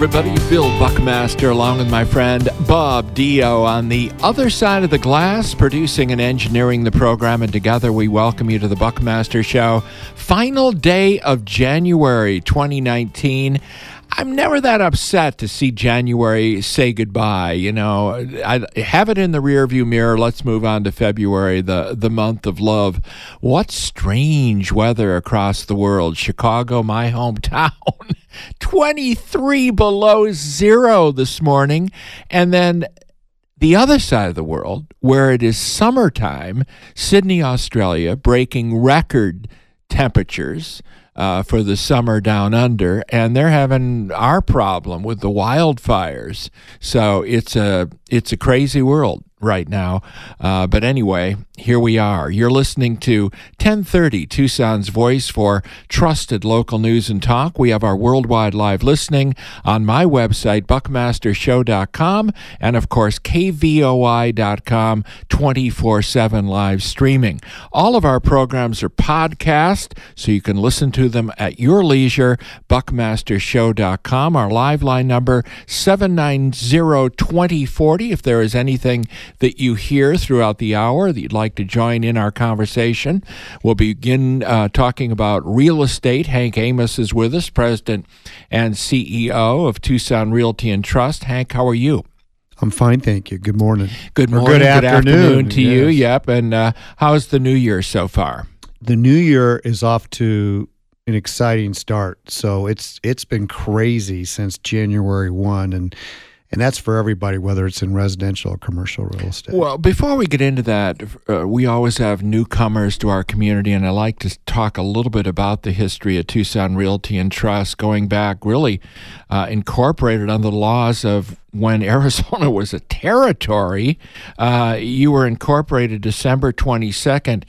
everybody. Bill Buckmaster along with my friend Bob Dio on the other side of the glass, producing and engineering the program, and together we welcome you to the Buckmaster Show. Final day of January 2019. I'm never that upset to see January say goodbye. You know, I have it in the rearview mirror. Let's move on to February, the month of love. What strange weather across the world. Chicago, my hometown, 23 below zero this morning. And then the other side of the world, where it is summertime, Sydney, Australia, breaking record temperatures for the summer down under, and they're having our problem with the wildfires. So it's a crazy world right now. But anyway, here we are. You're listening to 1030 Tucson's Voice for trusted local news and talk. We have our worldwide live listening on my website, buckmastershow.com, and of course, kvoi.com, 24/7 live streaming. All of our programs are podcast, so you can listen to them at your leisure, buckmastershow.com. Our live line number, 790-2040. If there is anything that you hear throughout the hour that you'd like to join in our conversation. We'll begin talking about real estate. Hank Amos is with us, President and CEO of Tucson Realty and Trust. Hank, how are you? I'm fine, thank you. Good morning. Good morning. Good afternoon to you. Yep. And how's the new year so far? The new year is off to an exciting start. So it's been crazy since January 1, and that's for everybody, whether it's in residential or commercial real estate. Well, before we get into that, we always have newcomers to our community, and I like to talk a little bit about the history of Tucson Realty and Trust, going back really incorporated under the laws of when Arizona was a territory. You were incorporated December 22nd,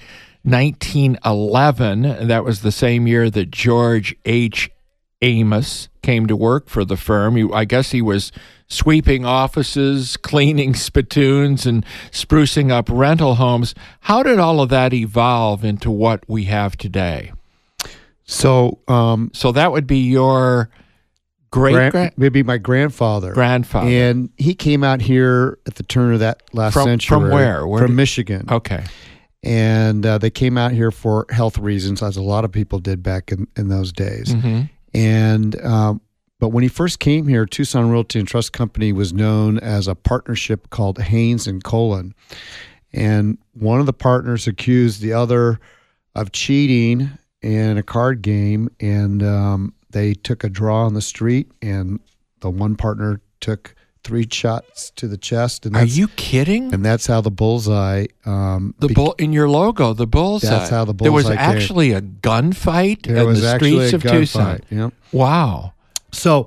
1911. And that was the same year that George H. Amos came to work for the firm. I guess he was sweeping offices, cleaning spittoons, and sprucing up rental homes. How did all of that evolve into what we have today? So that would be your maybe my grandfather. And he came out here at the turn of that last century. From where? From Michigan. Okay. And they came out here for health reasons, as a lot of people did back in those days. Mm-hmm. And but when he first came here, Tucson Realty and Trust Company was known as a partnership called Haynes and Colon. And one of the partners accused the other of cheating in a card game, and they took a draw on the street, and the one partner took 3 shots to the chest. And are you kidding? And that's how the bullseye. In your logo, the bullseye. That's how the bullseye There was came. actually a gunfight in the streets of Tucson. Yep. Wow. So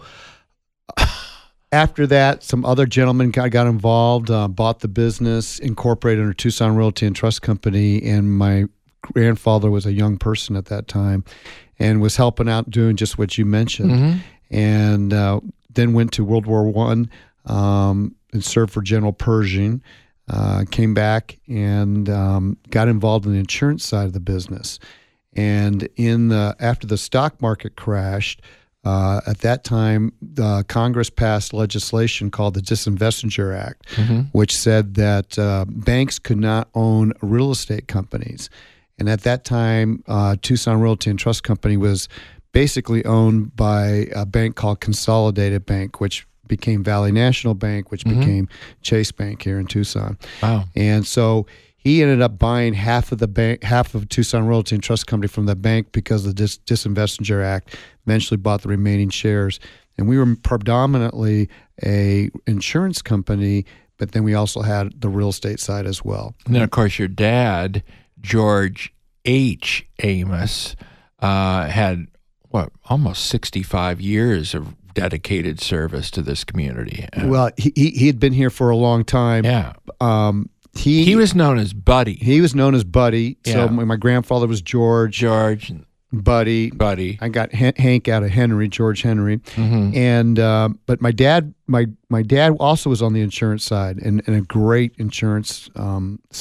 after that, some other gentlemen got involved, bought the business, incorporated under Tucson Realty and Trust Company, and my grandfather was a young person at that time and was helping out doing just what you mentioned. Mm-hmm. And then went to World War I and served for General Pershing, came back and got involved in the insurance side of the business. And after the stock market crashed, at that time, Congress passed legislation called the Disinvestiture Act, mm-hmm. which said that banks could not own real estate companies. And at that time, Tucson Realty and Trust Company was basically owned by a bank called Consolidated Bank, which became Valley National Bank, which mm-hmm. became Chase Bank here in Tucson. Wow. And so he ended up buying half of Tucson Realty and Trust Company from the bank because of the Disinvestiture Act. Eventually bought the remaining shares. And we were predominantly a insurance company, but then we also had the real estate side as well. And then, of course, your dad, George H. Amos, had, almost 65 years of dedicated service to this community. Well, he had been here for a long time. Yeah. He was known as Buddy. He was known as Buddy. Yeah. So my grandfather was George. Buddy. I got Hank out of Henry, George Henry. Mm-hmm. And but my dad also was on the insurance side and a great insurance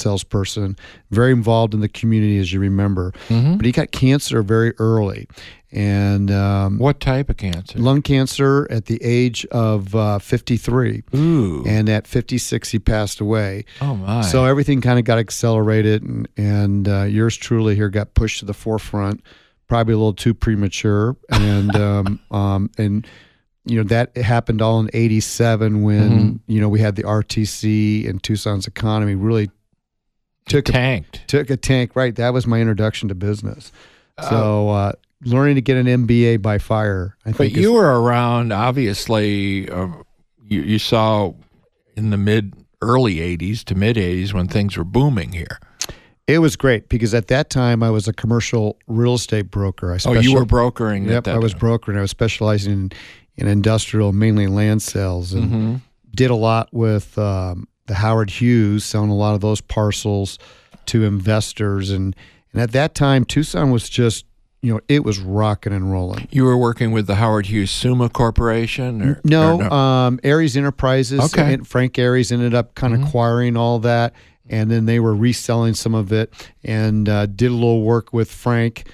salesperson, very involved in the community, as you remember. Mm-hmm. But he got cancer very early. And what type of cancer? Lung cancer at the age of 53. Ooh. And at 56, he passed away. Oh, my. So everything kind of got accelerated, and yours truly here got pushed to the forefront, probably a little too premature. And, and you know, that happened all in 87 when, you know, we had the RTC and Tucson's economy really took a tank. Right. That was my introduction to business. So, learning to get an MBA by fire. But you were around, obviously, you saw in the early 80s to mid 80s when things were booming here. It was great because at that time I was a commercial real estate broker. You were brokering? Yep, I was brokering. I was specializing in industrial, mainly land sales, and did a lot with the Howard Hughes, selling a lot of those parcels to investors. And at that time, Tucson was just, you know, it was rocking and rolling. You were working with the Howard Hughes Summa Corporation? No. Aries Enterprises. Okay. And Frank Aries ended up kind of acquiring all that, and then they were reselling some of it, and did a little work with Frank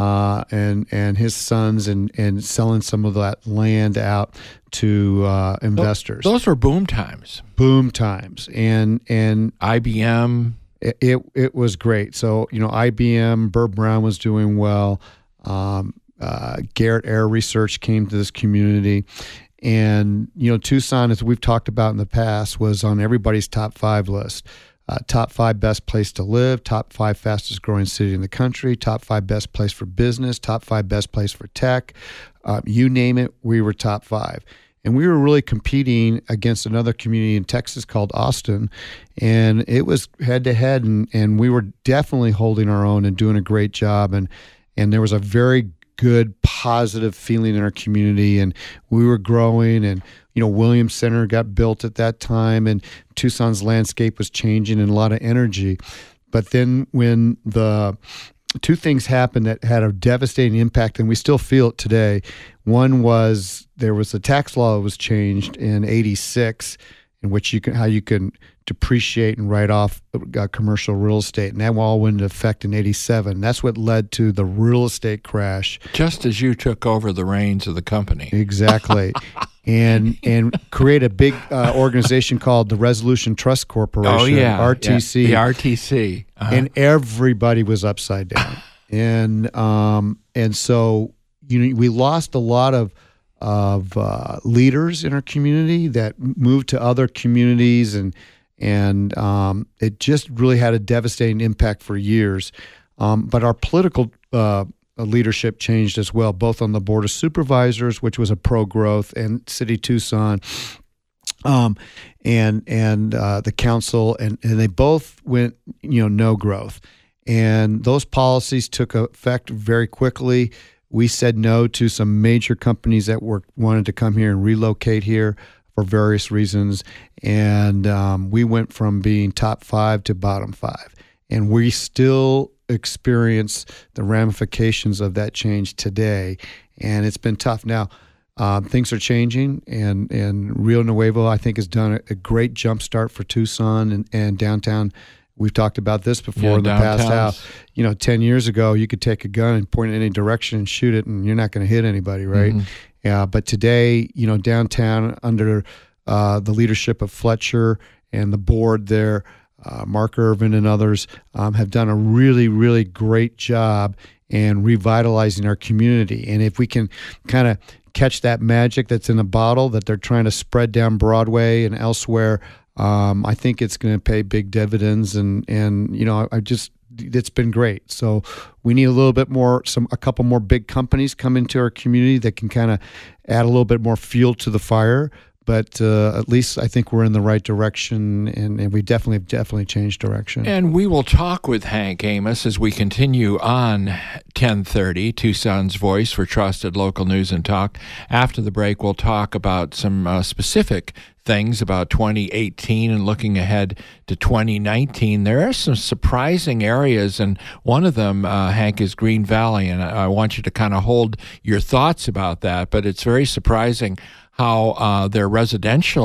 and his sons and selling some of that land out to investors. Those were boom times. Boom times. And IBM. It was great. So, you know, IBM, Burr Brown was doing well. Garrett Air Research came to this community. And, you know, Tucson, as we've talked about in the past, was on everybody's top 5 list. Top 5 best place to live, top 5 fastest growing city in the country, top 5 best place for business, top 5 best place for tech. You name it, we were top 5. And we were really competing against another community in Texas called Austin. And it was head to head, and we were definitely holding our own and doing a great job. And there was a very good, positive feeling in our community, and we were growing. And, you know, Williams Center got built at that time, and Tucson's landscape was changing and a lot of energy. But then when the two things happened that had a devastating impact, and we still feel it today. One was there was a tax law that was changed in '86, in which how you can depreciate and write off commercial real estate, and that all went into effect in '87. That's what led to the real estate crash. Just as you took over the reins of the company, exactly. And create a big organization called the Resolution Trust Corporation, RTC. Yeah, the RTC. And everybody was upside down. And so, you know, we lost a lot of leaders in our community that moved to other communities, and it just really had a devastating impact for years. But our political leadership changed as well, both on the Board of Supervisors, which was a pro-growth, and City Tucson, and the council, and they both went, you know, no growth. And those policies took effect very quickly. We said no to some major companies that wanted to come here and relocate here for various reasons. And we went from being top 5 to bottom 5. And we still experience the ramifications of that change today. And it's been tough. Now, things are changing, and Rio Nuevo, I think, has done a great jumpstart for Tucson and downtown. We've talked about this before in the past, how, you know, 10 years ago, you could take a gun and point it in any direction and shoot it, and you're not going to hit anybody, right? Yeah. But today, you know, downtown, under the leadership of Fletcher and the board there, Mark Irvin and others have done a really, really great job in revitalizing our community. And if we can kind of catch that magic that's in a bottle that they're trying to spread down Broadway and elsewhere, I think it's going to pay big dividends, and you know, it's been great. So we need a couple more big companies come into our community that can kind of add a little bit more fuel to the fire. But at least I think we're in the right direction, and we definitely changed direction. And we will talk with Hank Amos as we continue on 1030, Tucson's Voice for Trusted Local News and Talk. After the break, we'll talk about some specific things about 2018 and looking ahead to 2019. There are some surprising areas, and one of them, Hank, is Green Valley, and I want you to kind of hold your thoughts about that. But it's very surprising how their residential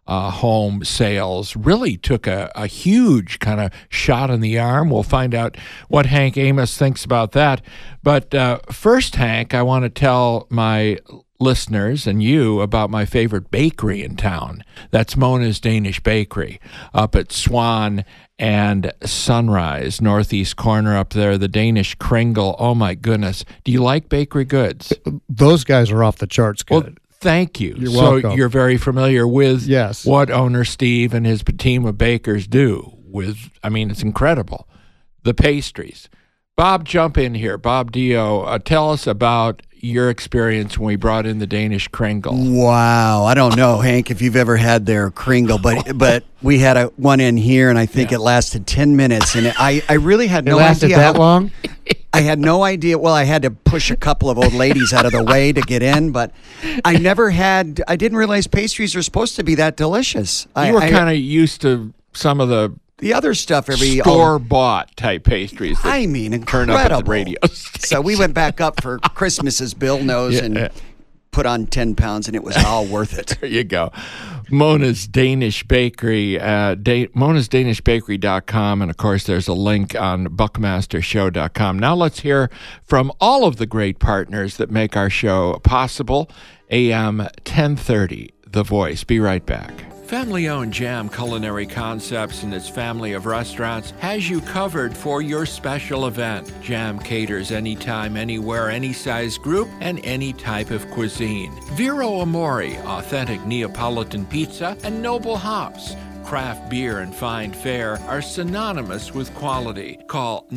home sales really took a huge kind of shot in the arm. We'll find out what Hank Amos thinks about that. But first, Hank, I want to tell my listeners and you about my favorite bakery in town. That's Mona's Danish Bakery up at Swan and Sunrise, northeast corner up there, the Danish Kringle. Oh, my goodness. Do you like bakery goods? Those guys are off the charts good. Well, thank you. You're welcome. So you're very familiar with Yes. what owner Steve and his team of bakers do with, I mean, it's incredible. The pastries. Bob, jump in here. Bob Dio, tell us about your experience when we brought in the Danish Kringle. Wow. I don't know, Hank, if you've ever had their Kringle, but we had one in here, and I think it lasted 10 minutes. And I really had no idea. It lasted that long? I had no idea. Well, I had to push a couple of old ladies out of the way to get in, but I didn't realize pastries are supposed to be that delicious. You were kind of used to some of the other stuff store-bought type pastries that turn up at the radio station. So we went back up for Christmas, as Bill knows, and put on 10 pounds, and it was all worth it. There you go. Mona's Danish Bakery, monasdanishbakery.com, and of course there's a link on buckmastershow.com. Now let's hear from all of the great partners that make our show possible. AM 1030, The Voice. Be right back. Family-owned Jam Culinary Concepts and its family of restaurants has you covered for your special event. Jam caters anytime, anywhere, any size group, and any type of cuisine. Vero Amore, authentic Neapolitan pizza, and Noble Hops. Craft beer and fine fare are synonymous with quality. Call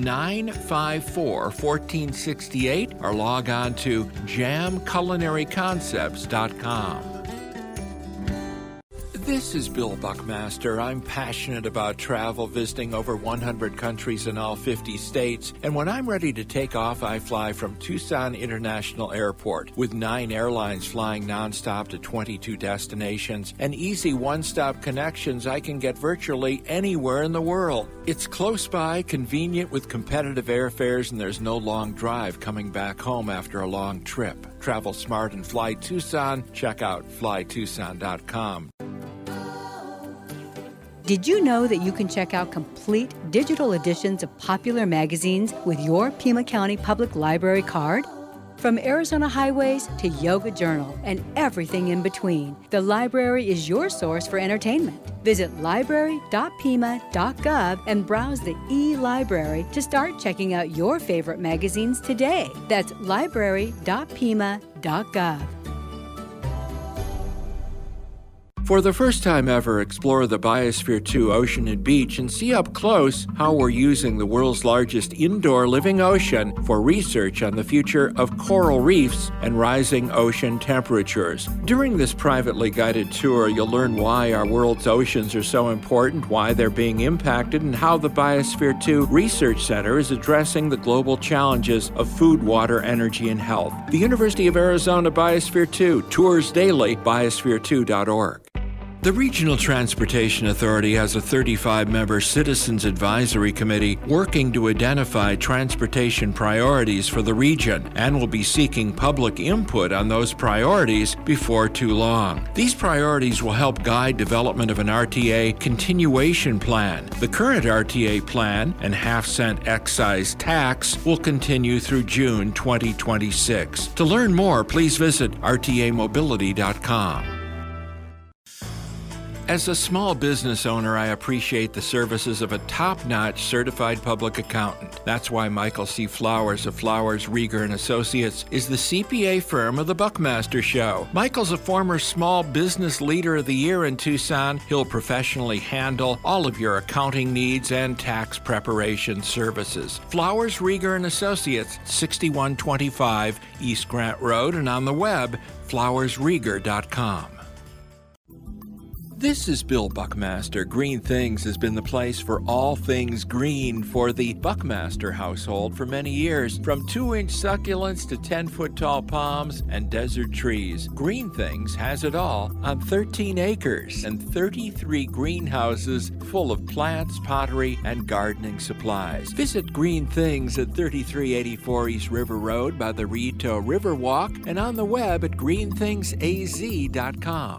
954-1468 or log on to jamculinaryconcepts.com. This is Bill Buckmaster. I'm passionate about travel, visiting over 100 countries in all 50 states. And when I'm ready to take off, I fly from Tucson International Airport. With 9 airlines flying nonstop to 22 destinations and easy one-stop connections, I can get virtually anywhere in the world. It's close by, convenient with competitive airfares, and there's no long drive coming back home after a long trip. Travel smart and fly Tucson. Check out flytucson.com. Did you know that you can check out complete digital editions of popular magazines with your Pima County Public Library card? From Arizona Highways to Yoga Journal and everything in between, the library is your source for entertainment. Visit library.pima.gov and browse the e-library to start checking out your favorite magazines today. That's library.pima.gov. For the first time ever, explore the Biosphere 2 Ocean and Beach and see up close how we're using the world's largest indoor living ocean for research on the future of coral reefs and rising ocean temperatures. During this privately guided tour, you'll learn why our world's oceans are so important, why they're being impacted, and how the Biosphere 2 Research Center is addressing the global challenges of food, water, energy, and health. The University of Arizona Biosphere 2, tours daily, biosphere2.org. The Regional Transportation Authority has a 35-member Citizens Advisory Committee working to identify transportation priorities for the region and will be seeking public input on those priorities before too long. These priorities will help guide development of an RTA continuation plan. The current RTA plan and half-cent excise tax will continue through June 2026. To learn more, please visit rtamobility.com. As a small business owner, I appreciate the services of a top-notch certified public accountant. That's why Michael C. Flowers of Flowers, Rieger & Associates is the CPA firm of the Buckmaster Show. Michael's a former Small Business Leader of the Year in Tucson. He'll professionally handle all of your accounting needs and tax preparation services. Flowers, Rieger & Associates, 6125 East Grant Road, and on the web, flowersrieger.com. This is Bill Buckmaster. Green Things has been the place for all things green for the Buckmaster household for many years. From 2-inch succulents to 10-foot tall palms and desert trees, Green Things has it all on 13 acres and 33 greenhouses full of plants, pottery, and gardening supplies. Visit Green Things at 3384 East River Road by the Rito River Walk and on the web at greenthingsaz.com.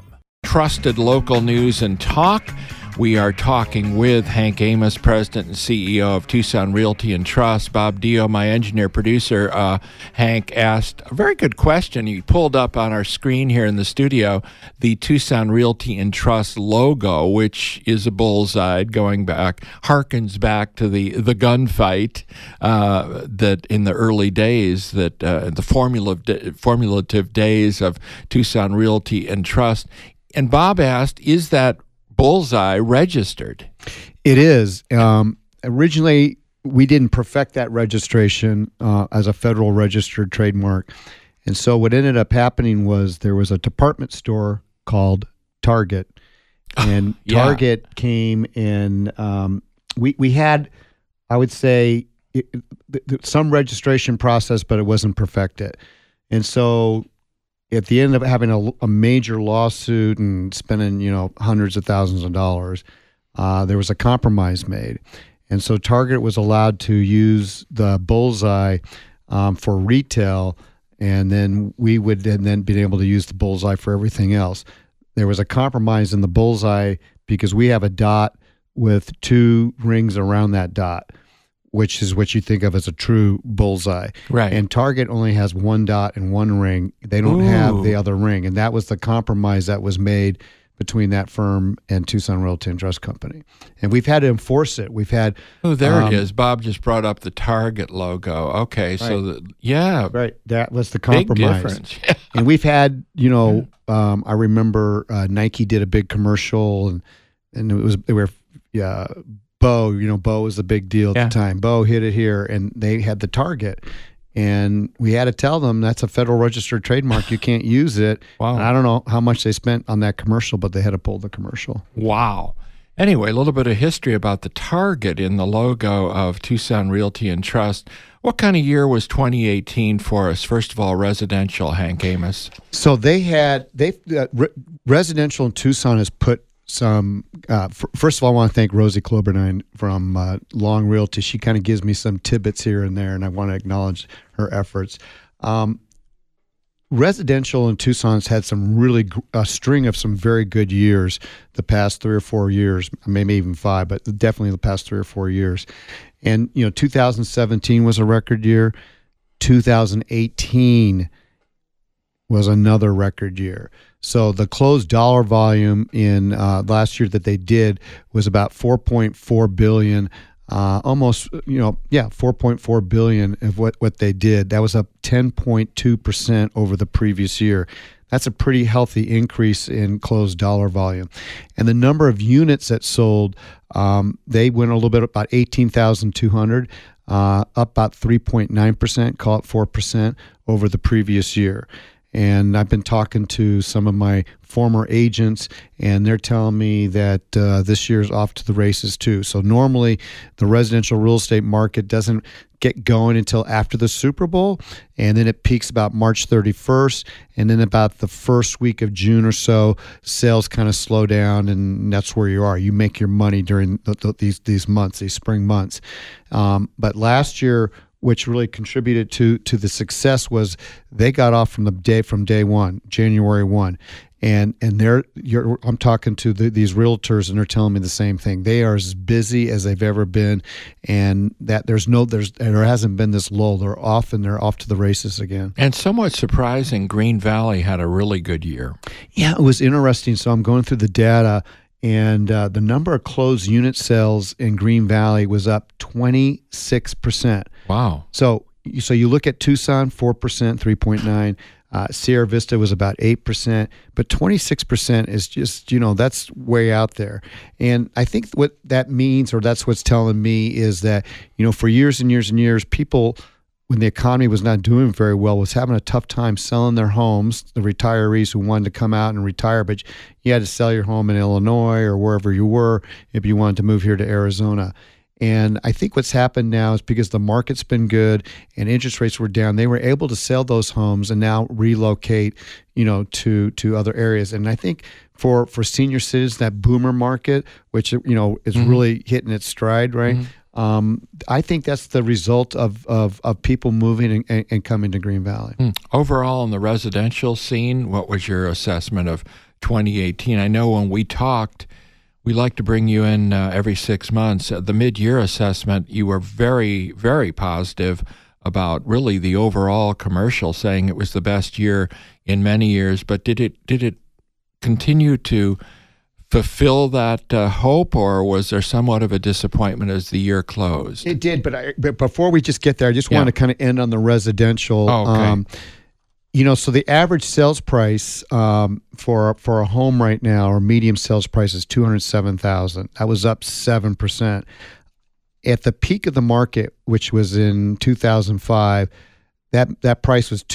trusted local news and talk. We are talking with Hank Amos, President and CEO of Tucson Realty and Trust. Bob Dio, my engineer-producer, Hank, asked a very good question. He pulled up on our screen here in the studio the Tucson Realty and Trust logo, which is a bullseye going back, harkens back to the gunfight that in the early days, that the formulative days of Tucson Realty and Trust. And Bob asked, is that bullseye registered? It is. Originally, we didn't perfect that registration as a federal registered trademark. And so what ended up happening was there was a department store called Target. And Target came in. We had, I would say, some registration process, but it wasn't perfected. And so at the end of having a major lawsuit and spending, hundreds of thousands of dollars, there was a compromise made. And so Target was allowed to use the bullseye for retail, and then we would then be able to use the bullseye for everything else. There was a compromise in the bullseye because we have a dot with two rings around that dot, which is what you think of as a true bullseye. Right. And Target only has one dot and one ring. They don't have the other ring. And that was the compromise that was made between that firm and Tucson Realty and Trust Company. And we've had to enforce it. We've had... Oh, there it is. Bob just brought up the Target logo. Okay, right. So, Right. That was the compromise. Big difference. And we've had, I remember Nike did a big commercial, and they were Bo, Bo was the big deal at the time. Bo hit it here, and they had the Target. And we had to tell them that's a federal registered trademark. You can't use it. Wow. And I don't know how much they spent on that commercial, but they had to pull the commercial. Wow. Anyway, a little bit of history about the Target in the logo of Tucson Realty and Trust. What kind of year was 2018 for us? First of all, residential, Hank Amos. So residential in Tucson has put some, first of all, I want to thank Rosie Klobernine from Long Realty. She kind of gives me some tidbits here and there, and I want to acknowledge her efforts. Residential in Tucson's had a string of some very good years the past 3 or 4 years, maybe even 5, but definitely the past 3 or 4 years. And, 2017 was a record year. 2018 was another record year. So the closed dollar volume in last year that they did was about $4.4 billion, almost, $4.4 billion of what they did. That was up 10.2% over the previous year. That's a pretty healthy increase in closed dollar volume. And the number of units that sold, they went a little bit, about 18,200, up about 3.9%, call it 4% over the previous year. And I've been talking to some of my former agents, and they're telling me that this year's off to the races too. So normally the residential real estate market doesn't get going until after the Super Bowl, and then it peaks about March 31st, and then about the first week of June or so, sales kind of slow down, and that's where you are. You make your money during these months, these spring months. But last year, which really contributed to the success, was they got off from day one, January 1. And I'm talking to these realtors, and they're telling me the same thing. They are as busy as they've ever been, and that there hasn't been this lull. They're off to the races again. And somewhat surprising, Green Valley had a really good year. Yeah, it was interesting. So I'm going through the data, and the number of closed unit sales in Green Valley was up 26%. Wow. So you look at Tucson, 4%, 3.9. Sierra Vista was about 8%, but 26% is just, that's way out there. And I think what that means, or that's what's telling me, is that, for years and years and years, people, when the economy was not doing very well, was having a tough time selling their homes, the retirees who wanted to come out and retire, but you had to sell your home in Illinois or wherever you were if you wanted to move here to Arizona. And I think what's happened now is because the market's been good and interest rates were down, they were able to sell those homes and now relocate, to other areas. And I think for senior citizens, that boomer market, which, is really hitting its stride, right? Mm-hmm. I think that's the result of people moving and coming to Green Valley. Overall, in the residential scene, what was your assessment of 2018. I know when we talked, we like to bring you in every 6 months. The mid-year assessment, you were very, very positive about really the overall commercial, saying it was the best year in many years. But did it continue to fulfill that hope, or was there somewhat of a disappointment as the year closed? It did, but before we just get there, I just want to kind of end on the residential. Oh, okay. So the average sales price for a home right now, or medium sales price, is $207,000. That was up 7%. At the peak of the market, which was in 2005, that price was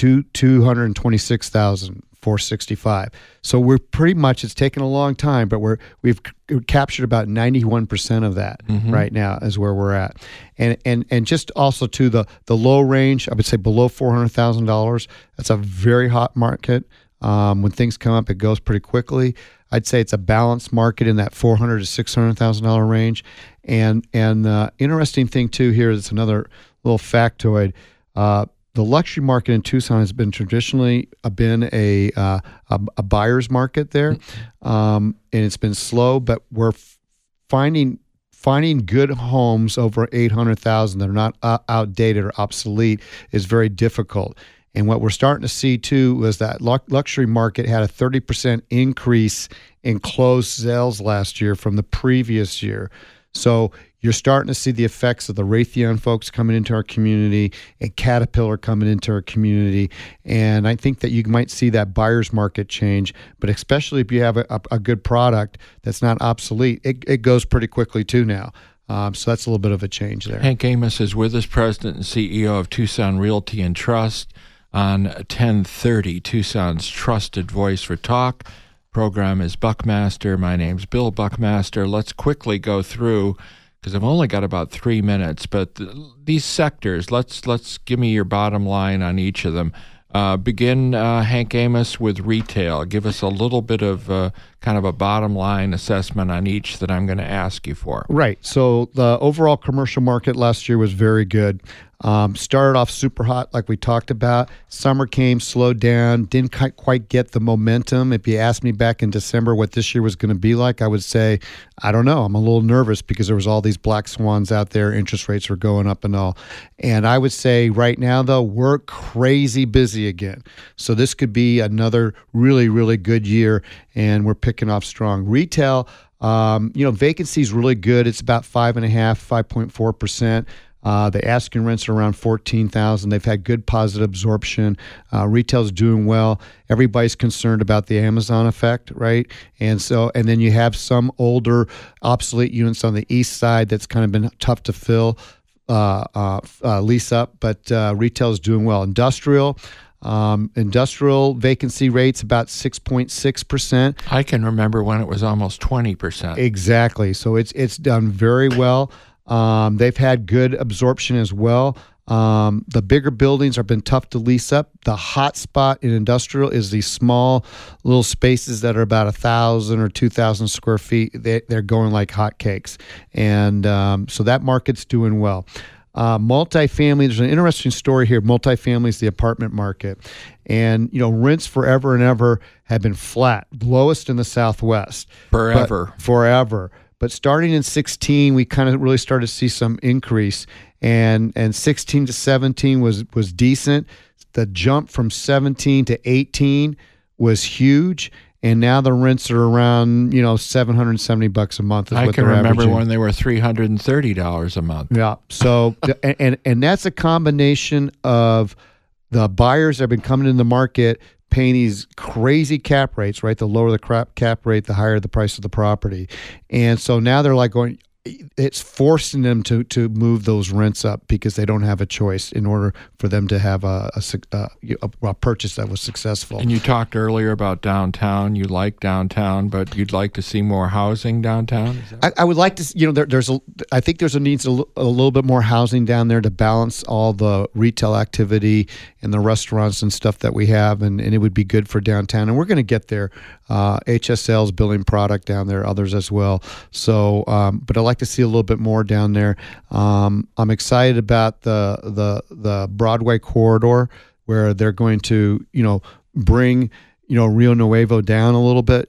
$226,465. So we're pretty much, it's taken a long time, but we've captured about 91% of that right now is where we're at. And just also to the low range, I would say below $400,000. That's a very hot market. When things come up, it goes pretty quickly. I'd say it's a balanced market in that $400,000 to $600,000 range. And interesting thing too here is another little factoid. The luxury market in Tucson has been traditionally a buyer's market there, and it's been slow. But we're finding good homes over $800,000 that are not outdated or obsolete is very difficult. And what we're starting to see, too, was that luxury market had a 30% increase in closed sales last year from the previous year. So you're starting to see the effects of the Raytheon folks coming into our community and Caterpillar coming into our community. And I think that you might see that buyer's market change, but especially if you have a good product that's not obsolete, it goes pretty quickly, too, now. So that's a little bit of a change there. Hank Amos is with us, President and CEO of Tucson Realty and Trust, on 1030, Tucson's trusted voice for talk. Program is Buckmaster. My name's Bill Buckmaster. Let's quickly go through, because I've only got about 3 minutes, but these sectors, let's give me your bottom line on each of them. Begin, Hank Amos, with retail. Give us a little bit of kind of a bottom line assessment on each that I'm going to ask you for. Right. So the overall commercial market last year was very good. Started off super hot, like we talked about. Summer came, slowed down, didn't quite get the momentum. If you asked me back in December what this year was going to be like, I would say, I don't know. I'm a little nervous because there was all these black swans out there. Interest rates were going up and all. And I would say right now, though, we're crazy busy again. So this could be another really, really good year, and we're picking off strong. Retail, vacancy is really good. It's about 5.4%. The asking rents are around $14,000. They've had good positive absorption. Retail's doing well. Everybody's concerned about the Amazon effect, right? And then you have some older, obsolete units on the east side that's kind of been tough to fill, lease up, but retail's doing well. Industrial vacancy rates about 6.6%. I can remember when it was almost 20%. Exactly. So it's done very well. They've had good absorption as well. The bigger buildings have been tough to lease up. The hot spot in industrial is these small little spaces that are about 1,000 or 2,000 square feet. They're going like hotcakes. And so that market's doing well. Multifamily, there's an interesting story here. Multifamily is the apartment market. And, rents forever and ever have been flat, lowest in the Southwest. Forever. But starting in 16, we kind of really started to see some increase. And 16 to 17 was decent. The jump from 17 to 18 was huge. And now the rents are around, $770 a month. Is I what can they're remember averaging. when they were $330 a month. Yeah. So, and that's a combination of the buyers that have been coming in the market paying these crazy cap rates, right? The lower the cap rate, the higher the price of the property. And so now they're like going, it's forcing them to move those rents up because they don't have a choice in order for them to have a purchase that was successful. And you talked earlier about downtown. You like downtown, but you'd like to see more housing downtown? I would like to, I think there's a little bit more housing down there to balance all the retail activity and the restaurants and stuff that we have, and it would be good for downtown. And we're going to get there. HSL's building product down there, others as well. So, but I'd like to see a little bit more down there. I'm excited about the Broadway corridor where they're going to, bring Rio Nuevo down a little bit,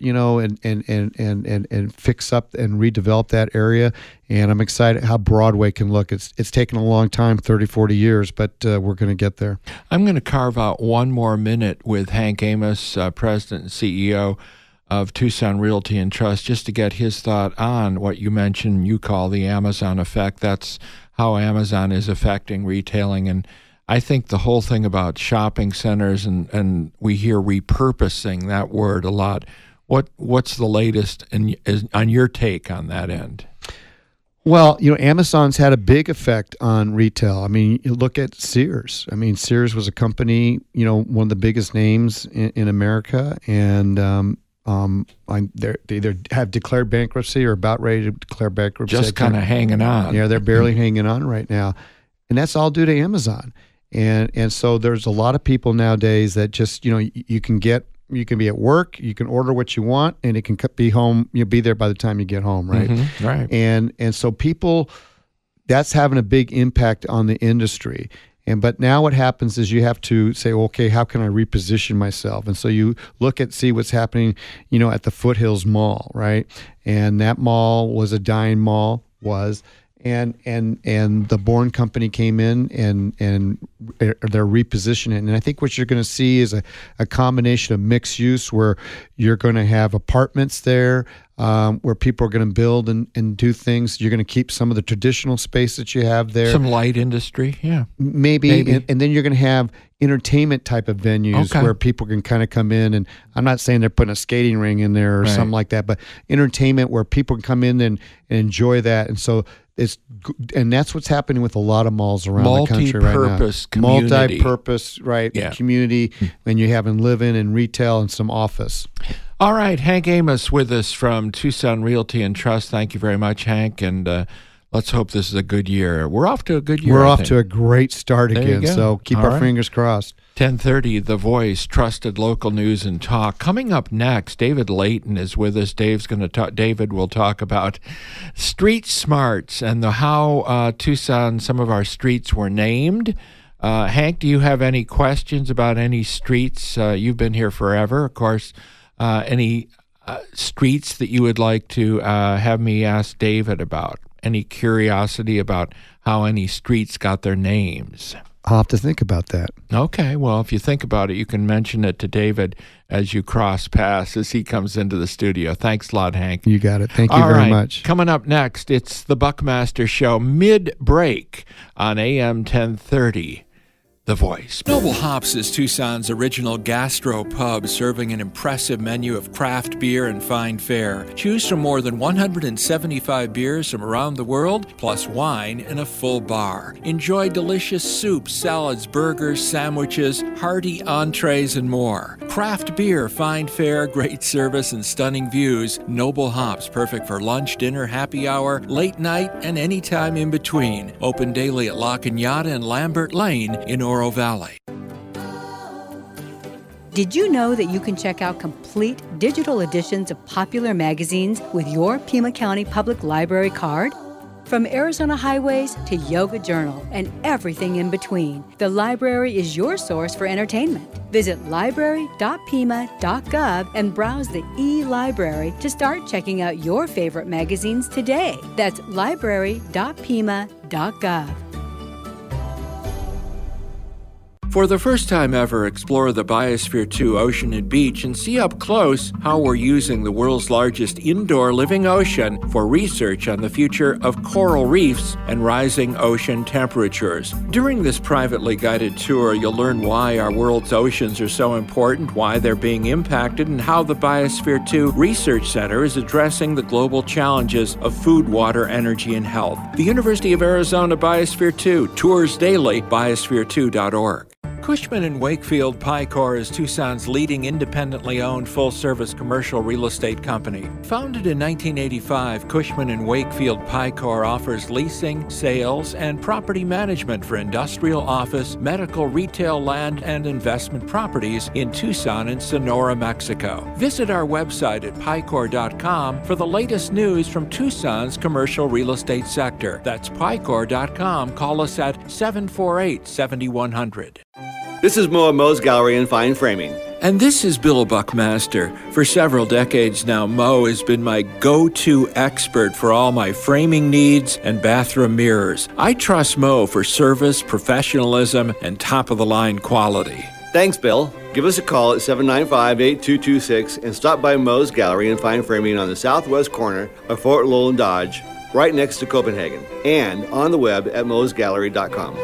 and fix up and redevelop that area. And I'm excited how Broadway can look. It's taken a long time, 30, 40 years, but we're going to get there. I'm going to carve out one more minute with Hank Amos, President and CEO of Tucson Realty and Trust, just to get his thought on what you mentioned you call the Amazon effect. That's how Amazon is affecting retailing. And I think the whole thing about shopping centers, and we hear repurposing, that word a lot. What's the latest on your take on that end? Well, Amazon's had a big effect on retail. I mean, you look at Sears. I mean, Sears was a company, one of the biggest names in America, and they either have declared bankruptcy or about ready to declare bankruptcy. Just kind of hanging on. Yeah, they're barely hanging on right now, and that's all due to Amazon. And so there's a lot of people nowadays that just, you can be at work, you can order what you want, and it can be home. You'll be there by the time you get home, right? Mm-hmm, right. And so people, that's having a big impact on the industry. But now what happens is you have to say, okay, how can I reposition myself? And so you see what's happening, at the Foothills Mall, right? And that mall was a dying mall, And the Bourne Company came in and they're repositioning. And I think what you're going to see is a combination of mixed use where you're going to have apartments there where people are going to build and do things. You're going to keep some of the traditional space that you have there. Some light industry, yeah. Maybe. And then you're going to have entertainment type of venues where people can kind of come in. And I'm not saying they're putting a skating ring in there or something like that, but entertainment where people can come in and enjoy that. And so and that's what's happening with a lot of malls around the country right now. Multi-purpose community. Multi-purpose, right? Yeah. Community, and you have in living and retail and some office. All right, Hank Amos with us from Tucson Realty and Trust. Thank you very much, Hank, and let's hope this is a good year. We're off to a good year. We're off to a great start again, so keep our fingers crossed. 10:30, The Voice, trusted local news and talk. Coming up next, David Layton is with us. David will talk about street smarts and how Tucson, some of our streets were named. Hank, do you have any questions about any streets? You've been here forever, of course. Any streets that you would like to have me ask David about? Any curiosity about how any streets got their names? I'll have to think about that. Okay, well, if you think about it, you can mention it to David as you cross paths as he comes into the studio. Thanks a lot, Hank. You got it. Thank you very much. Coming up next, it's the Buckmaster Show mid-break on AM 1030. The Voice. Noble Hops is Tucson's original gastro pub, serving an impressive menu of craft beer and fine fare. Choose from more than 175 beers from around the world, plus wine and a full bar. Enjoy delicious soups, salads, burgers, sandwiches, hearty entrees, and more. Craft beer, fine fare, great service, and stunning views. Noble Hops, perfect for lunch, dinner, happy hour, late night, and any time in between. Open daily at La Cañada and Lambert Lane in Oro Valley. Did you know that you can check out complete digital editions of popular magazines with your Pima County Public Library card? From Arizona Highways to Yoga Journal and everything in between, the library is your source for entertainment. Visit library.pima.gov and browse the e-library to start checking out your favorite magazines today. That's library.pima.gov. For the first time ever, explore the Biosphere 2 Ocean and Beach and see up close how we're using the world's largest indoor living ocean for research on the future of coral reefs and rising ocean temperatures. During this privately guided tour, you'll learn why our world's oceans are so important, why they're being impacted, and how the Biosphere 2 Research Center is addressing the global challenges of food, water, energy, and health. The University of Arizona Biosphere 2, tours daily, biosphere2.org. Cushman & Wakefield Picor is Tucson's leading independently owned full-service commercial real estate company. Founded in 1985, Cushman & Wakefield Picor offers leasing, sales, and property management for industrial, office, medical, retail, land, and investment properties in Tucson and Sonora, Mexico. Visit our website at picor.com for the latest news from Tucson's commercial real estate sector. That's picor.com. Call us at 748-7100. This is Mo at Mo's Gallery and Fine Framing. And this is Bill Buckmaster. For several decades now, Mo has been my go-to expert for all my framing needs and bathroom mirrors. I trust Mo for service, professionalism, and top-of-the-line quality. Thanks, Bill. Give us a call at 795-8226 and stop by Mo's Gallery and Fine Framing on the southwest corner of Fort Lowell and Dodge, right next to Copenhagen, and on the web at mosgallery.com.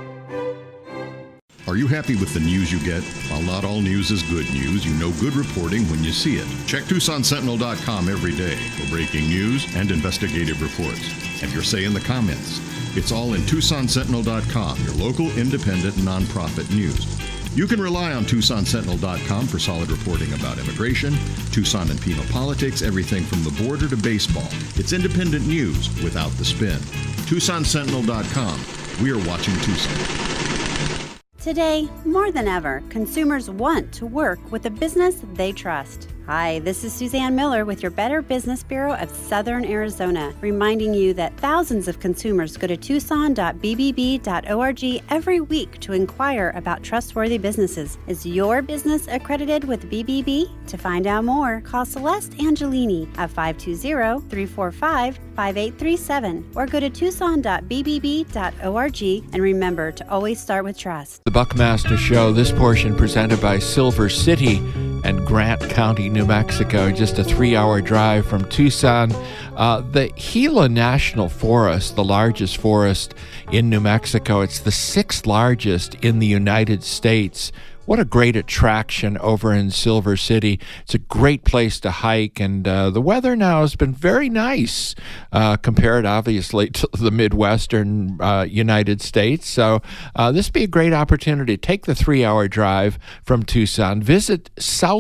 Are you happy with the news you get? While not all news is good news, you know good reporting when you see it. Check TucsonSentinel.com every day for breaking news and investigative reports. Have your say in the comments. It's all in TucsonSentinel.com, your local independent nonprofit news. You can rely on TucsonSentinel.com for solid reporting about immigration, Tucson and Pima politics, everything from the border to baseball. It's independent news without the spin. TucsonSentinel.com. We are watching Tucson. Today, more than ever, consumers want to work with a business they trust. Hi, this is Suzanne Miller with your Better Business Bureau of Southern Arizona, reminding you that thousands of consumers go to tucson.bbb.org every week to inquire about trustworthy businesses. Is your business accredited with BBB? To find out more, call Celeste Angelini at 520-345-5837 or go to tucson.bbb.org, and remember to always start with trust. The Buckmaster Show, this portion presented by Silver City and Grant County, New Mexico, just a 3-hour drive from Tucson. The Gila National Forest, the largest forest in New Mexico, it's the 6th largest in the United States. What a great attraction over in Silver City. It's a great place to hike, and the weather now has been very nice compared, obviously, to the Midwestern United States. So this would be a great opportunity. Take the 3-hour drive from Tucson. Visit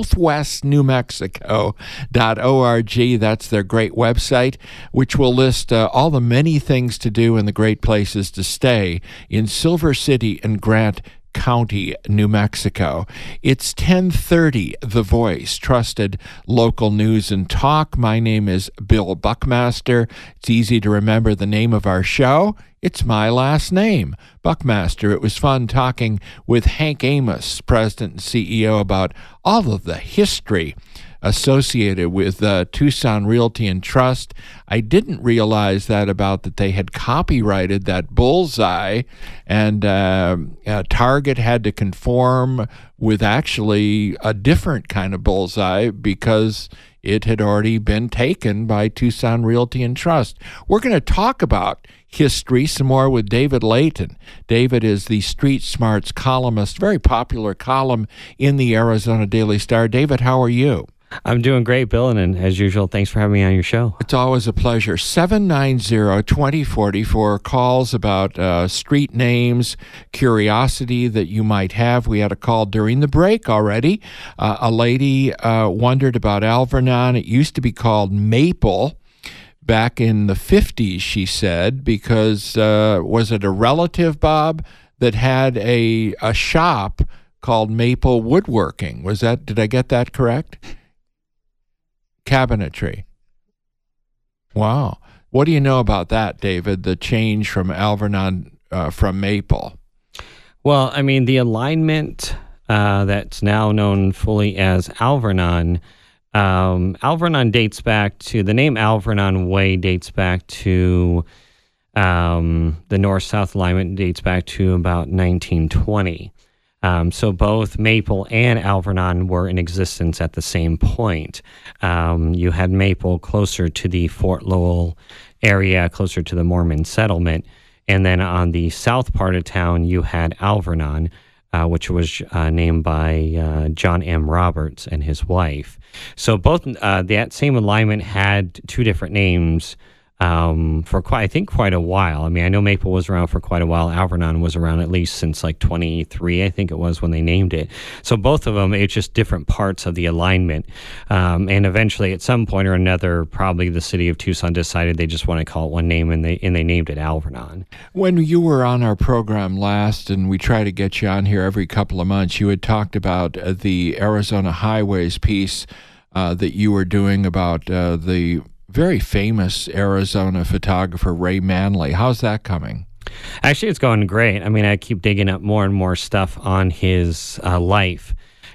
southwestnewmexico.org. That's their great website, which will list all the many things to do and the great places to stay in Silver City and Grant County, New Mexico. It's 10:30, The Voice, trusted local news and talk. My name is Bill Buckmaster. It's easy to remember the name of our show. It's my last name, Buckmaster. It was fun talking with Hank Amos, President and CEO, about all of the history associated with Tucson Realty and Trust. I didn't realize that they had copyrighted that bullseye, and Target had to conform with actually a different kind of bullseye because it had already been taken by Tucson Realty and Trust. We're going to talk about history some more with David Layton. David is the Street Smarts columnist, very popular column in the Arizona Daily Star. David, how are you? I'm doing great, Bill, and as usual, thanks for having me on your show. It's always a pleasure. 790-2040 for calls about street names, curiosity that you might have. We had a call during the break already. A lady wondered about Alvernon. It used to be called Maple back in the 50s, she said, because was it a relative, Bob, that had a shop called Maple Woodworking? Did I get that correct? Cabinetry. Wow. What do you know about that, David, the change from Alvernon from Maple? Well, I mean, the alignment that's now known fully as Alvernon, Alvernon dates back to, the name Alvernon Way dates back to, the north-south alignment dates back to about 1920. So both Maple and Alvernon were in existence at the same point. You had Maple closer to the Fort Lowell area, closer to the Mormon settlement. And then on the south part of town, you had Alvernon, which was named by John M. Roberts and his wife. So both that same alignment had two different names for quite a while. I mean, I know Maple was around for quite a while. Alvernon was around at least since like 23, I think it was, when they named it. So both of them, it's just different parts of the alignment. And eventually, at some point or another, probably the city of Tucson decided they just want to call it one name, and they named it Alvernon. When you were on our program last, and we try to get you on here every couple of months, you had talked about the Arizona Highways piece that you were doing about the very famous Arizona photographer Ray Manley. How's that coming? Actually, it's going great. I mean, I keep digging up more and more stuff on his life.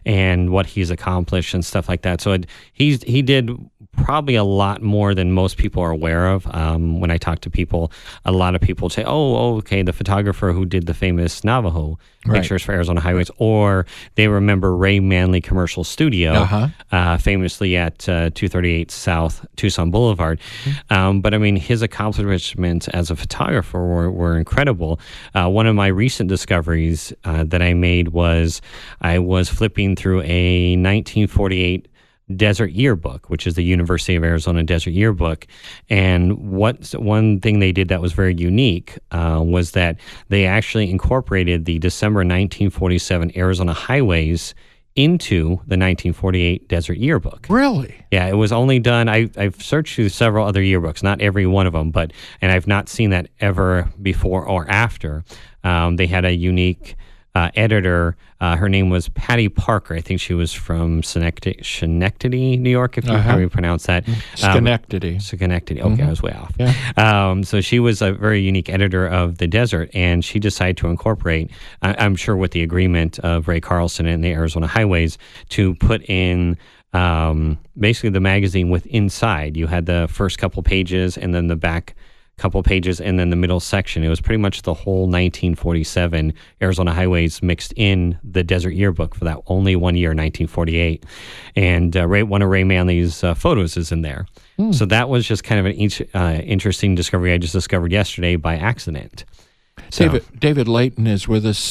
and what he's accomplished and stuff like that. So he did probably a lot more than most people are aware of. When I talk to people, a lot of people say, oh, okay, the photographer who did the famous Navajo pictures for Arizona Highways, or they remember Ray Manley Commercial Studio, famously at 238 South Tucson Boulevard. But I mean, his accomplishments as a photographer were incredible. One of my recent discoveries that I made was I was flipping through a 1948 Desert Yearbook, which is the University of Arizona Desert Yearbook. And one thing they did that was very unique was that they actually incorporated the December 1947 Arizona Highways into the 1948 Desert Yearbook. Really? Yeah, it was only done, I've searched through several other yearbooks, not every one of them, and I've not seen that ever before or after. They had a unique editor. Her name was Patty Parker. I think she was from Schenectady, New York, if you how you pronounce that. Schenectady. Okay, I was way off. Yeah. So she was a very unique editor of the desert, and she decided to incorporate, I'm sure with the agreement of Ray Carlson and the Arizona Highways, to put in basically the magazine with inside. You had the first couple pages and then the back couple pages and then the middle section. It was pretty much the whole 1947 Arizona Highways mixed in the Desert Yearbook for that only 1 year, 1948. And one of Ray Manley's photos is in there. So that was just kind of an interesting discovery I just discovered yesterday by accident. So. David Layton is with us,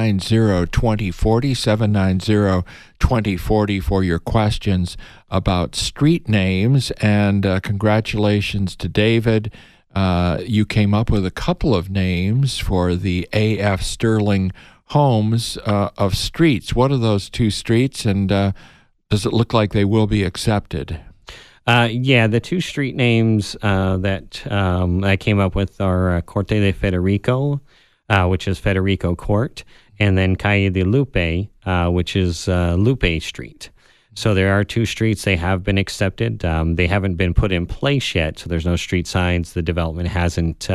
790-2040, 790-2040 for your questions about street names. And congratulations to David. You came up with a couple of names for the A.F. Sterling homes of streets. What are those two streets, and does it look like they will be accepted? Yeah, the two street names that I came up with are Corte de Federico, which is Federico Court, and then Calle de Lupe, which is Lupe Street. So there are two streets. They have been accepted. They haven't been put in place yet, so there's no street signs. The development hasn't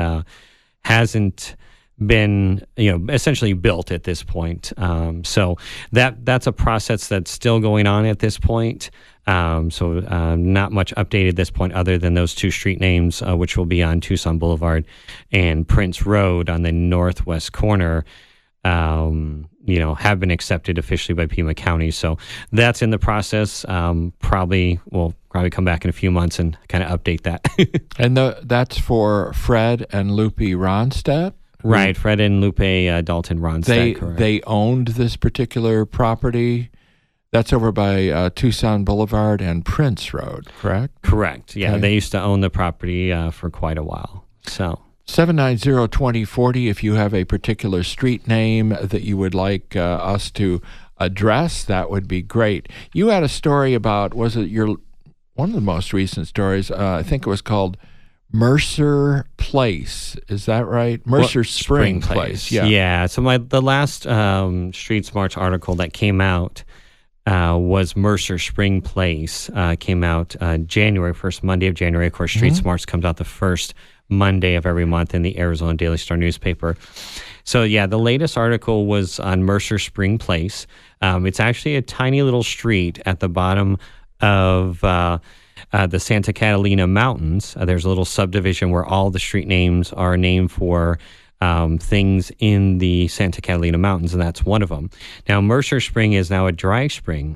been, essentially built at this point. So that's a process that's still going on at this point. So not much updated at this point other than those two street names, which will be on Tucson Boulevard and Prince Road on the northwest corner. Have been accepted officially by Pima County. So that's in the process. We'll probably come back in a few months and kind of update that. And that's for Fred and Lupe Ronstadt? Right, Fred and Lupe Dalton Ronstadt, correct. They owned this particular property. That's over by Tucson Boulevard and Prince Road, correct? Correct, yeah. Okay. They used to own the property for quite a while, so... 790-2040 if you have a particular street name that you would like us to address, that would be great. You had a story about, was it one of the most recent stories, I think it was called Mercer Place. Is that right? Mercer Spring Place. Yeah. Yeah. So the last Street Smarts article that came out was Mercer Spring Place. Came out January, first Monday of January. Of course, Street Smarts comes out the first Monday of every month in the Arizona Daily Star newspaper. So yeah, the latest article was on Mercer Spring Place. It's actually a tiny little street at the bottom of the Santa Catalina Mountains. There's a little subdivision where all the street names are named for things in the Santa Catalina Mountains, and that's one of them. Now, Mercer Spring is now a dry spring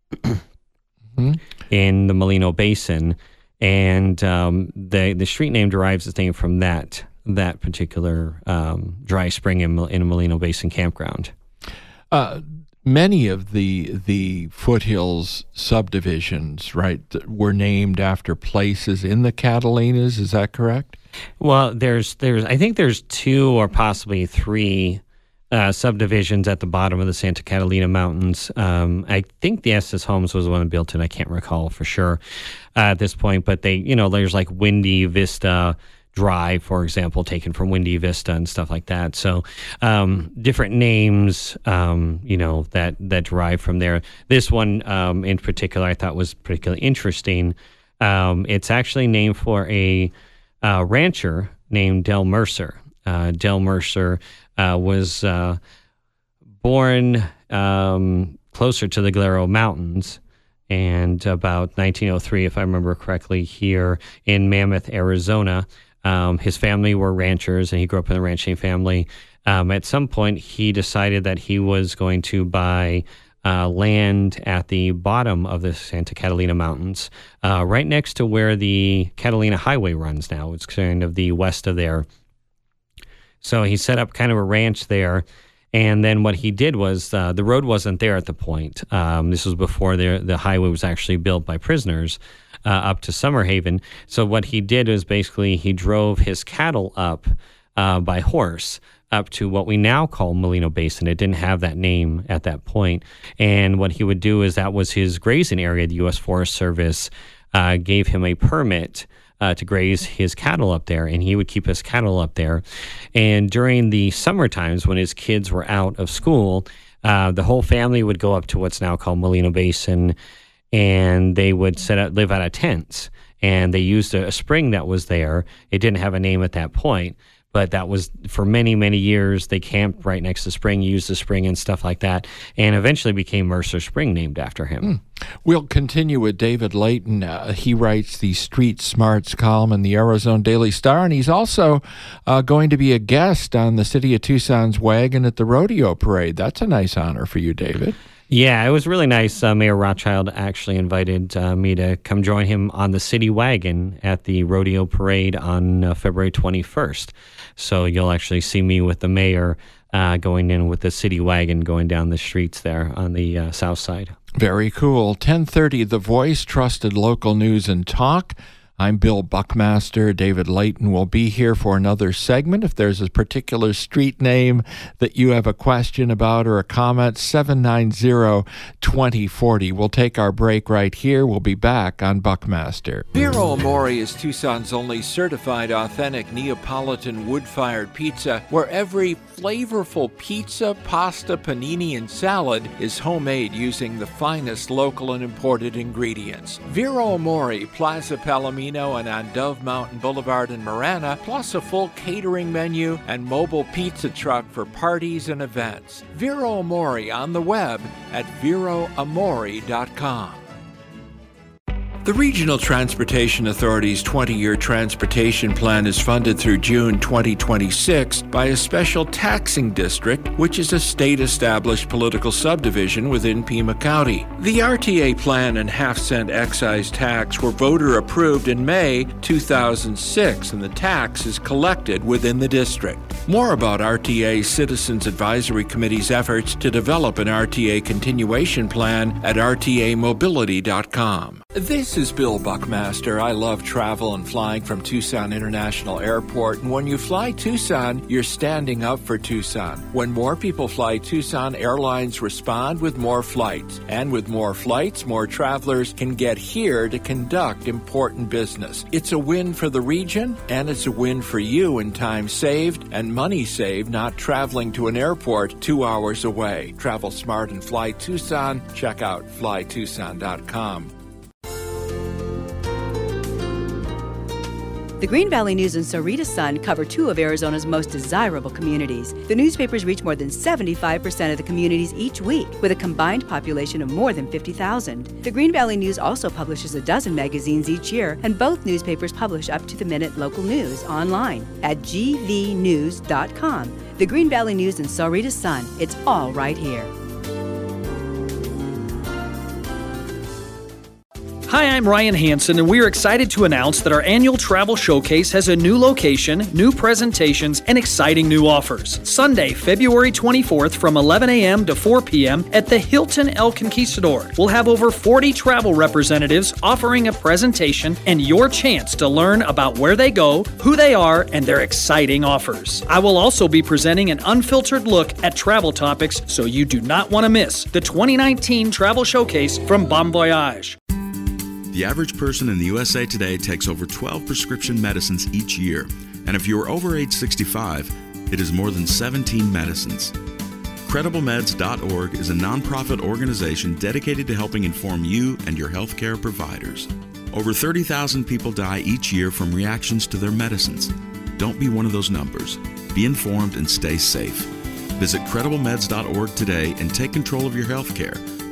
in the Molino Basin. And the street name derives its name from that particular dry spring in a Molino Basin campground. Many of the foothills subdivisions, right, were named after places in the Catalinas. Is that correct? Well, I think there's two or possibly three subdivisions at the bottom of the Santa Catalina Mountains. I think the Estes Homes was the one that built it. I can't recall for sure at this point, but there's like Windy Vista Drive, for example, taken from Windy Vista and stuff like that. So different names, that derive from there. This one in particular I thought was particularly interesting. It's actually named for a rancher named Del Mercer. Del Mercer was born closer to the Glero Mountains. And about 1903, if I remember correctly, here in Mammoth, Arizona, his family were ranchers, and he grew up in a ranching family. At some point, he decided that he was going to buy land at the bottom of the Santa Catalina Mountains, right next to where the Catalina Highway runs now. It's kind of the west of there. So he set up kind of a ranch there. And then what he did was the road wasn't there at the point. This was before the highway was actually built by prisoners up to Summerhaven. So what he did was basically he drove his cattle up by horse up to what we now call Molino Basin. It didn't have that name at that point. And what he would do is that was his grazing area. The U.S. Forest Service gave him a permit to graze his cattle up there, and he would keep his cattle up there. And during the summer times when his kids were out of school, the whole family would go up to what's now called Molino Basin, and they would live out of tents. And they used a spring that was there. It didn't have a name at that point, but that was for many, many years. They camped right next to the spring, used the spring and stuff like that, and eventually became Mercer Spring, named after him. We'll continue with David Layton. He writes the Street Smarts column in the Arizona Daily Star, and he's also going to be a guest on the City of Tucson's wagon at the rodeo parade. That's a nice honor for you, David. Yeah, it was really nice. Mayor Rothschild actually invited me to come join him on the city wagon at the rodeo parade on February 21st. So you'll actually see me with the mayor going in with the city wagon going down the streets there on the south side. Very cool. 10:30, The Voice, trusted local news and talk. I'm Bill Buckmaster. David Layton will be here for another segment. If there's a particular street name that you have a question about or a comment, 790-2040. We'll take our break right here. We'll be back on Buckmaster. Vero Amore is Tucson's only certified authentic Neapolitan wood-fired pizza, where every flavorful pizza, pasta, panini, and salad is homemade using the finest local and imported ingredients. Vero Amore, Plaza Palomino, and on Dove Mountain Boulevard in Marana, plus a full catering menu and mobile pizza truck for parties and events. Vero Amore on the web at veroamore.com. The Regional Transportation Authority's 20-year transportation plan is funded through June 2026 by a special taxing district, which is a state-established political subdivision within Pima County. The RTA plan and half-cent excise tax were voter-approved in May 2006, and the tax is collected within the district. More about RTA's Citizens Advisory Committee's efforts to develop an RTA continuation plan at rtamobility.com. This is Bill Buckmaster. I love travel and flying from Tucson International Airport. And when you fly Tucson, you're standing up for Tucson. When more people fly Tucson, airlines respond with more flights. And with more flights, more travelers can get here to conduct important business. It's a win for the region, and it's a win for you in time saved and money saved not traveling to an airport 2 hours away. Travel smart and fly Tucson. Check out flytucson.com. The Green Valley News and Sarita Sun cover two of Arizona's most desirable communities. The newspapers reach more than 75% of the communities each week, with a combined population of more than 50,000. The Green Valley News also publishes a dozen magazines each year, and both newspapers publish up-to-the-minute local news online at gvnews.com. The Green Valley News and Sarita Sun, it's all right here. Hi, I'm Ryan Hansen, and we're excited to announce that our annual travel showcase has a new location, new presentations, and exciting new offers. Sunday, February 24th from 11 a.m. to 4 p.m. at the Hilton El Conquistador. We'll have over 40 travel representatives offering a presentation and your chance to learn about where they go, who they are, and their exciting offers. I will also be presenting an unfiltered look at travel topics, so you do not want to miss the 2019 Travel Showcase from Bon Voyage. The average person in the USA today takes over 12 prescription medicines each year, and if you are over age 65, it is more than 17 medicines. CredibleMeds.org is a nonprofit organization dedicated to helping inform you and your healthcare providers. Over 30,000 people die each year from reactions to their medicines. Don't be one of those numbers. Be informed and stay safe. Visit CredibleMeds.org today and take control of your healthcare.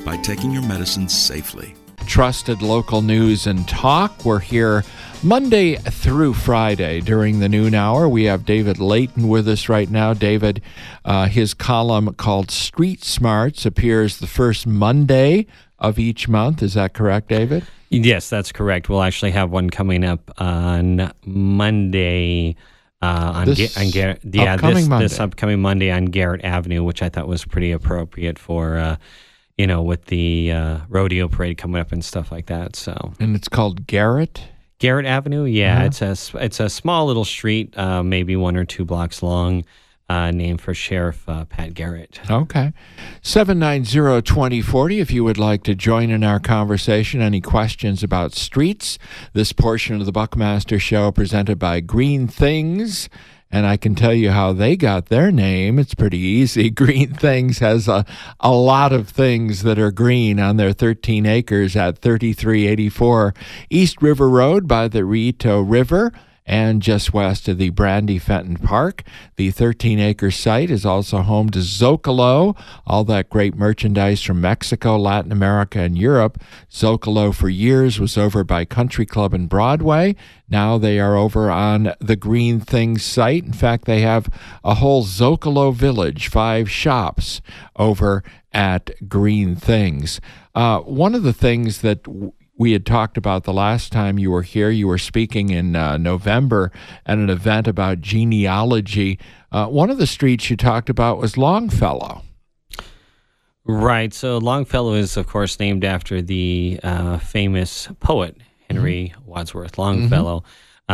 by taking your medicines safely. Trusted local news and talk. We're here Monday through Friday during the noon hour. We have David Layton with us right now. David, his column called Street Smarts appears the first Monday of each month. Is that correct, David? Yes, that's correct. We'll actually have one coming up on Monday. This upcoming Monday on Garrett Avenue, which I thought was pretty appropriate for with the rodeo parade coming up and stuff like that. So, and it's called Garrett Avenue. Yeah, it's a small little street, maybe 1 or 2 blocks long, named for Sheriff Pat Garrett. Okay, 790-2040. If you would like to join in our conversation, any questions about streets? This portion of the Buckmaster Show presented by Green Things. And I can tell you how they got their name. It's pretty easy. Green Things has a lot of things that are green on their 13 acres at 3384 East River Road by the Rito River and just west of the Brandy Fenton Park. The 13-acre site is also home to Zocalo, all that great merchandise from Mexico, Latin America, and Europe. Zocalo for years was over by Country Club and Broadway. Now they are over on the Green Things site. In fact, they have a whole Zocalo village, 5 shops over at Green Things. One of the things that we had talked about the last time you were here, you were speaking in November at an event about genealogy. One of the streets you talked about was Longfellow. Right. So Longfellow is, of course, named after the famous poet Henry Wadsworth Longfellow.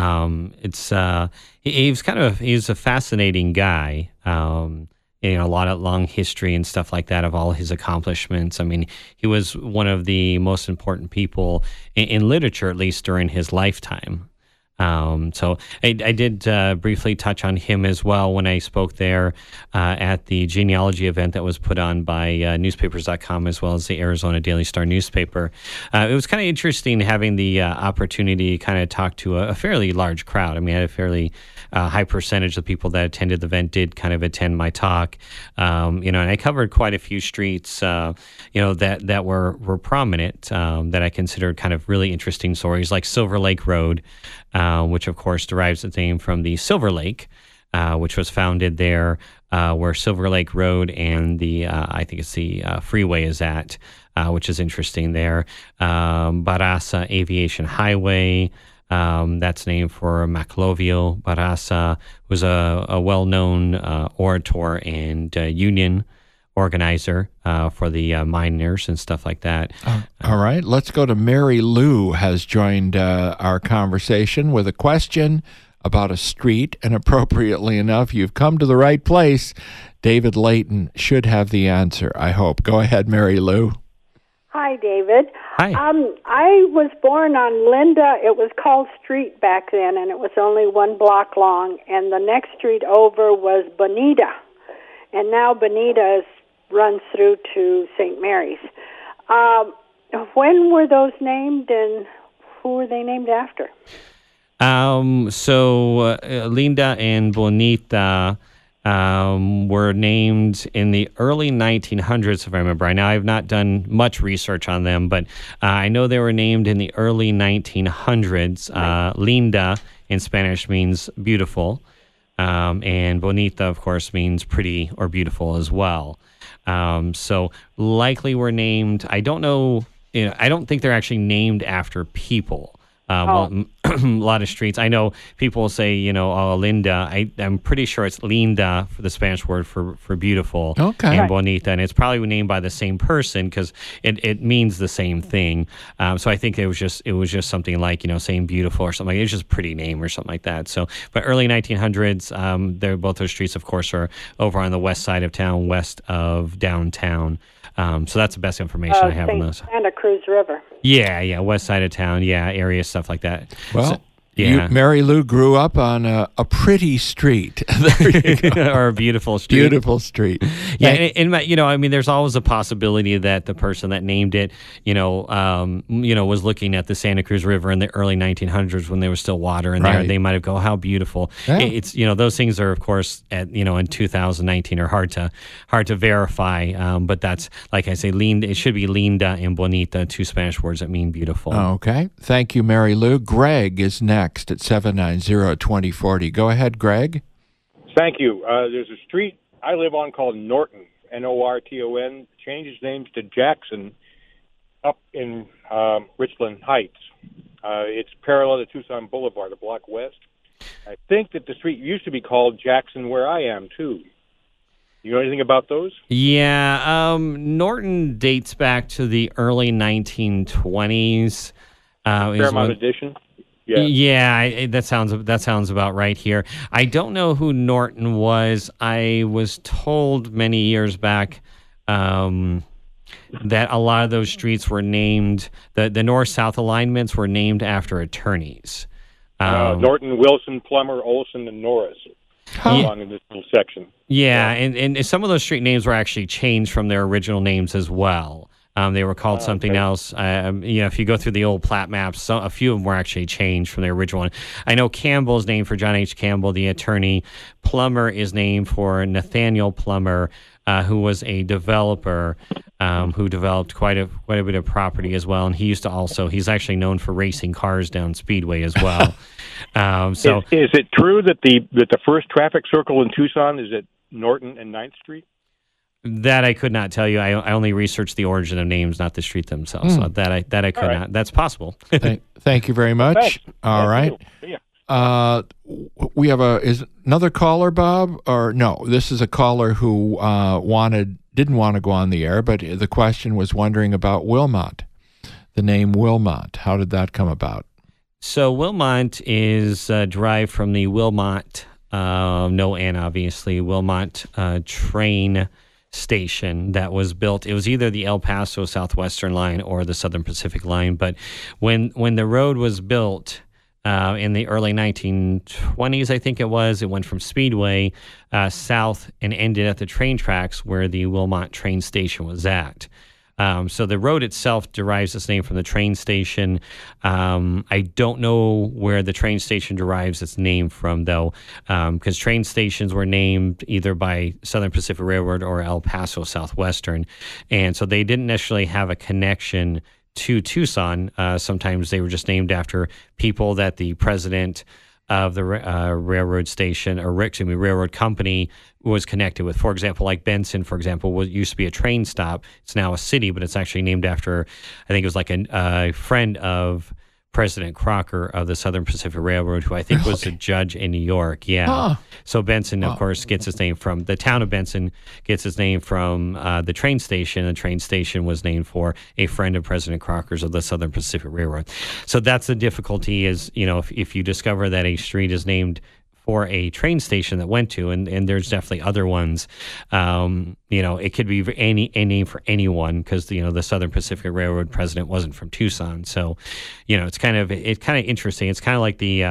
He was a fascinating guy. A lot of long history and stuff like that of all his accomplishments. I mean, he was one of the most important people in literature, at least during his lifetime. So I did briefly touch on him as well when I spoke there at the genealogy event that was put on by newspapers.com as well as the Arizona Daily Star newspaper. It was kind of interesting having the opportunity to kind of talk to a fairly large crowd. I mean, I had a fairly high percentage of people that attended the event did kind of attend my talk. And I covered quite a few streets, that were prominent, that I considered kind of really interesting stories, like Silver Lake Road, which of course derives its name from the Silver Lake, which was founded there, where Silver Lake Road and I think it's the freeway is at, which is interesting there. Barasa Aviation Highway, that's named for Maclovio Barasa, who was a well-known orator and union organizer for the miners and stuff like that. All right, let's go to Mary Lou has joined our conversation with a question about a street, and appropriately enough, you've come to the right place. David Layton should have the answer, I hope. Go ahead, Mary Lou. Hi, David. Hi. I was born on Linda. It was called Street back then, and it was only 1 block long, and the next street over was Bonita, and now Bonita runs through to St. Mary's. When were those named, and who were they named after? So Linda and Bonita were named in the early 1900s, if I remember. Now, I've not done much research on them, but I know they were named in the early 1900s. Linda in Spanish means beautiful, and Bonita, of course, means pretty or beautiful as well. So likely were named. I don't know. I don't think they're actually named after people. A lot of streets. I know people say, Linda. I'm pretty sure it's Linda for the Spanish word for beautiful. Okay. And Bonita, and it's probably named by the same person because it means the same thing. So I think it was just something like saying beautiful or something. It was just a pretty name or something like that. So, but early 1900s, both those streets, of course, are over on the west side of town, west of downtown. So that's the best information I have on those. Santa Cruz River. Yeah, west side of town, area, stuff like that. Well, Yeah. Mary Lou grew up on a pretty street. There you go. Or a beautiful street. Beautiful street. Yeah, and I mean, there's always a possibility that the person that named it, was looking at the Santa Cruz River in the early 1900s when there was still water in there. They might have go, how beautiful. Yeah. It's those things are, of course, in 2019 are hard to verify. But that's, like I say, it should be linda and bonita, two Spanish words that mean beautiful. Okay. Thank you, Mary Lou. Greg is next at 790-2040. Go ahead, Greg. Thank you. There's a street I live on called Norton, Norton, changed its names to Jackson up in Richland Heights. It's parallel to Tucson Boulevard, a block west. I think that the street used to be called Jackson where I am, too. You know anything about those? Yeah. Norton dates back to the early 1920s. Fairmont Edition? Yeah, that sounds about right here. I don't know who Norton was. I was told many years back that a lot of those streets were named, the north-south alignments were named after attorneys. Norton, Wilson, Plummer, Olson, and Norris along in this little section. Yeah, and some of those street names were actually changed from their original names as well. They were called something else. If you go through the old plat maps, a few of them were actually changed from the original one. I know Campbell is named for John H. Campbell, the attorney. Plummer is named for Nathaniel Plummer, who was a developer who developed quite a bit of property as well. And he's actually known for racing cars down Speedway as well. So is it true that the first traffic circle in Tucson is at Norton and 9th Street? That I could not tell you. I only researched the origin of names, not the street themselves. So that I could not. That's possible. Thank you very much. Thanks. All right. We have another caller, Bob, or no? This is a caller who didn't want to go on the air, but the question was wondering about Wilmot, the name Wilmot. How did that come about? So Wilmot is derived from the Wilmot, no N, obviously, Wilmot train station that was built. It was either the El Paso Southwestern line or the Southern Pacific line. But when the road was built in the early 1920s, I think it went from Speedway south and ended at the train tracks where the Wilmot train station was at. So the road itself derives its name from the train station. I don't know where the train station derives its name from, though, because train stations were named either by Southern Pacific Railroad or El Paso Southwestern. And so they didn't necessarily have a connection to Tucson. Sometimes they were just named after people that the president of the railroad station, or railroad company, was connected with. For example, like Benson, used to be a train stop. It's now a city, but it's actually named after, I think it was like a friend of President Crocker of the Southern Pacific Railroad, who I think was a judge in New York. Yeah. Huh. So Benson, of course, gets its name from the town of Benson, gets its name from the train station. The train station was named for a friend of President Crocker's of the Southern Pacific Railroad. So that's the difficulty is, if you discover that a street is named for a train station that went to, and there's definitely other ones. It could be any name for anyone because the Southern Pacific Railroad president wasn't from Tucson. So, it's kind of interesting. It's kind of like the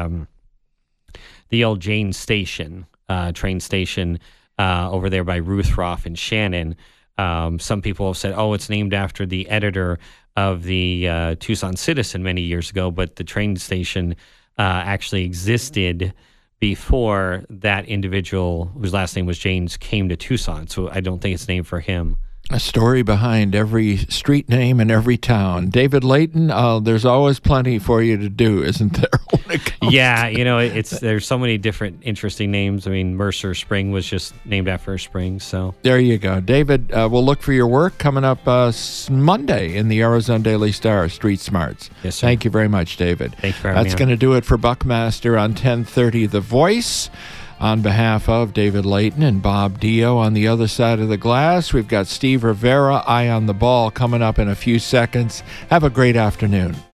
old Jane Station train station over there by Ruthroff and Shannon. Some people have said, it's named after the editor of the Tucson Citizen many years ago, but the train station actually existed before that individual, whose last name was James, came to Tucson. So I don't think it's named for him. A story behind every street name in every town. David Layton, there's always plenty for you to do, isn't there? Yeah, there's so many different interesting names. I mean, Mercer Spring was just named after a spring. So there you go. David, we'll look for your work coming up Monday in the Arizona Daily Star, Street Smarts. Yes, sir. Thank you very much, David. Thank you for having me. That's going to do it for Buckmaster on 1030 The Voice. On behalf of David Layton and Bob Dio on the other side of the glass, we've got Steve Rivera, Eye on the Ball, coming up in a few seconds. Have a great afternoon.